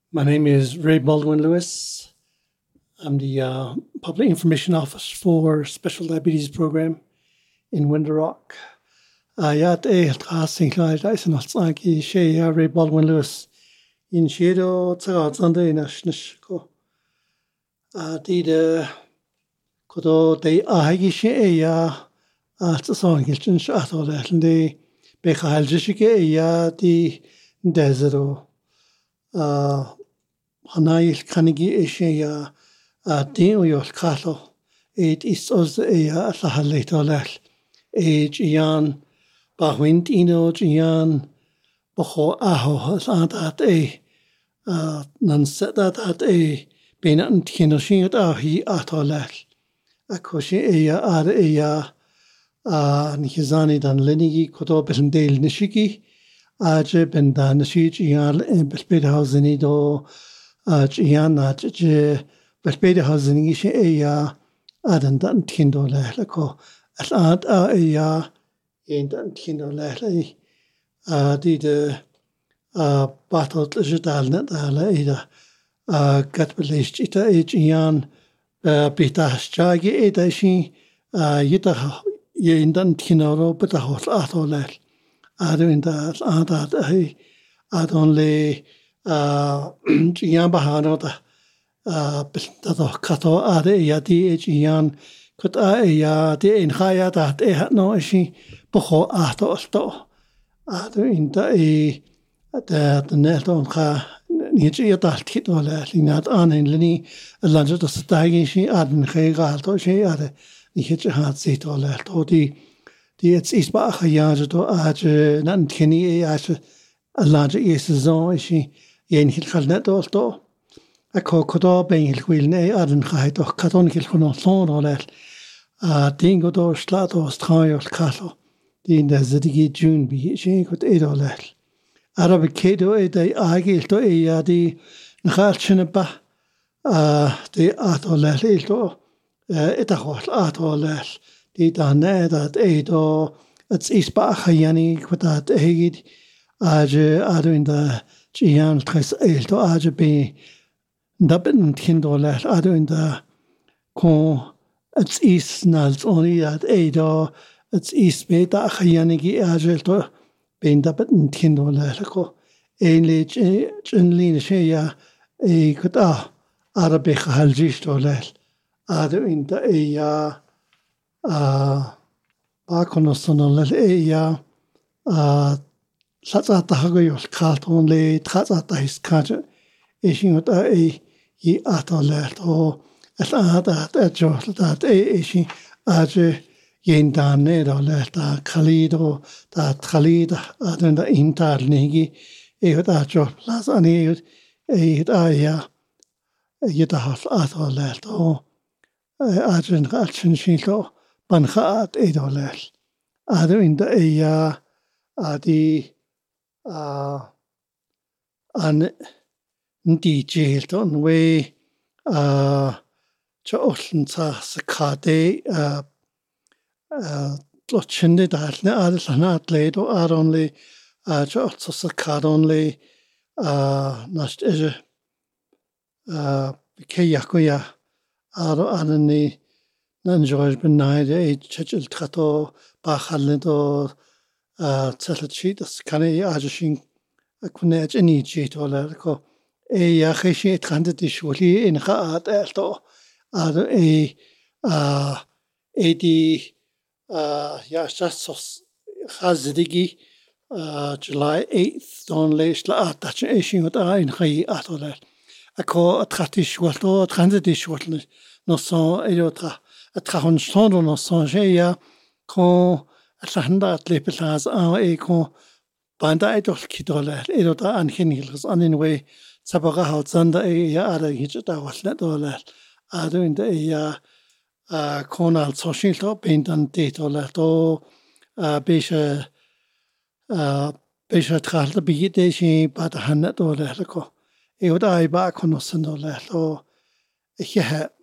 My name is Ray Baldwin Lewis. I'm the Public Information Officer for Special Diabetes Program in Windsor Rock. Yat Tracing Clyde Eisenhotzanki Shea Ray Baldwin Lewis in Shadow Sunday National. The Kodo de Ahagi Shea at the song Hilton Shadow and the Bekahal Jishike the Desero. Hanail Kanigi Eshia Dino Yol Kato, it is os a Lahaletolah, age Ian Bahwind Ino Gian Boho Aho at a none set that at a Benat Kinoshin at Ahi Atolach, a Koshi Ea Ar Ea Nihizani dan Lenigi Kodo Bendale Nishiki, Aje Benda Nishij Ial in Bespedhausenido. Gianna, Bespede Housen, Ea, Adan Tindo Lehleco, at Ad Ea, ain't Tindo Lehle, the battle Jedalnet Ala, Gatbelish, Ita Egian, Bita Jagi, Eda she, Yita Yendan Tinoro, but a hot Atolel, Adin that Adad, Ad only. Gian Bahano the Cato Ade Yadi Gian could I de in Haya that e had no she Boho Ato Ado in the net on Ka Niji that Tito Lat on in Lenny a lunch of the Stagi she adin Hegato she had the hitch had seat or let or the it's Isbach Yajato Aj Nantini a large East she. Yen Hilnet also a cocodo being Hilne Aden Hait or Caton Hilconon or that Dingo door Slato Strayo Castle, the in the Zedigi June be she could eat all that. Arabic Cato a day Agil to a the Nachinaba the Atolel Ilto Etahot Atolel the Dane that Edo it's Isbach Hayani with that Agid Adu in the Gian Tres Elto Ajabe Dabin Tindolet Ado in the Con it's East Nals only at Edo, it's East Beta Hayanigi Ajelto, Ben Dabin Tindolet, Ainly Generally Shea a Kuta Arabic Haljistolet Ado in the Ea Baconosonol Ea Sat the Hagayos cart only trats at his cadget, ishing at a ye atolert or at a jot that a ishing aje yen dan nedo let a calido that calid at the intar negi, a that jot las an a aya yet a half atolert or ajen action shilo banha at edolet. Other in the aya the an DJ Hilton way Cholton Sakade Lotchindi that not late or are only Cholto Sakad only Nast Kayakuya are Anani Nanjoj Benide Churchill Trato Bachalido Tselachit, Kane Ajashing, a Kunaj any cheat or Lerco, a Yahishi Trandish Wuli in Haat Elto, other a Yashasos Hazidigi, July 8th, on Leishla Attaching with I in Hai Atoler. A call a Tratish Wato, Transidish Watler, no son Eota, a Trahon Sondo no Sonjea, con. Atlanta at Lepelaz a con Banda idol Kidola, Edota and Hinils on in way Sabaga Zanda a other Hijata was let all that. Other in the Conal Social paint and date or let all Besha Tral the big day, but a hundred or let go. Eoda I back on a sand or let or he had